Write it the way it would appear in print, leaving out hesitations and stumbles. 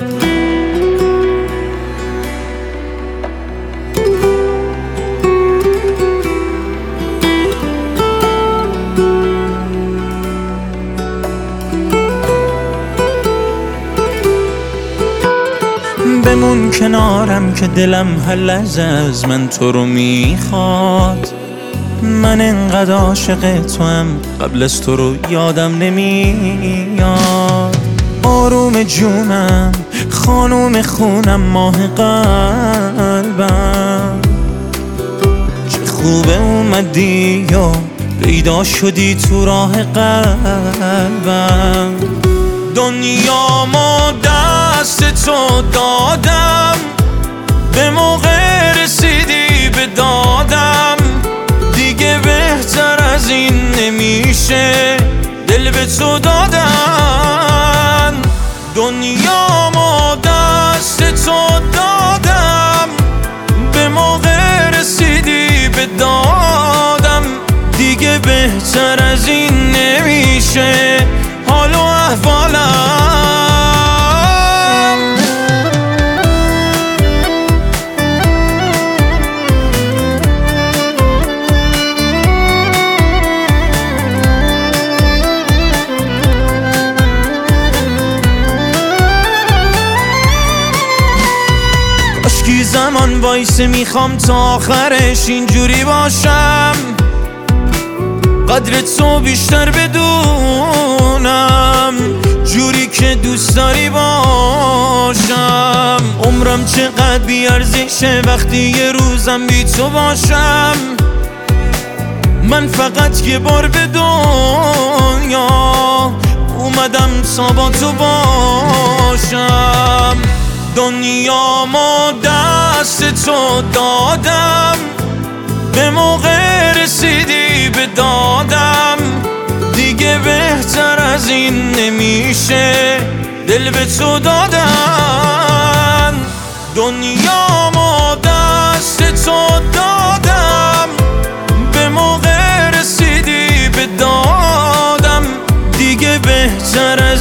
بمون کنارم که دلم هر لحظه از من تو رو میخواد. من انقدر عاشق تو هم قبل از تو رو یادم نمیاد. آروم جونم، خانوم خونم، ماه قلبم، چه خوبه اومدی و پیدا شدی تو راه قلبم. دنیامو دست تو دادم، به موقع رسیدی به دادم. دیگه بهتر از این نمیشه دل به تو دادن. دنیامو دست تو دادم، به موقع رسیدی به دادم. دیگه بهتر از این نمیشه حال و احوالم. اشکی زمان وایسه، میخوام تا آخرش اینجوری باشم. قدر تو بیشتر بدونم، جوری که دوست داری باشم. عمرم چقدر بیارزشه وقتی یه روزم بی تو باشم. من فقط یه بار به دنیا اومدم تا با تو باشم. دنیامو دست تو دادم، به موقع رسیدی به دادم. دیگه بهتر از این نمیشه دل به تو دادن. دنیامو دست تو دادم، به موقع رسیدی به دادم. دیگه بهتر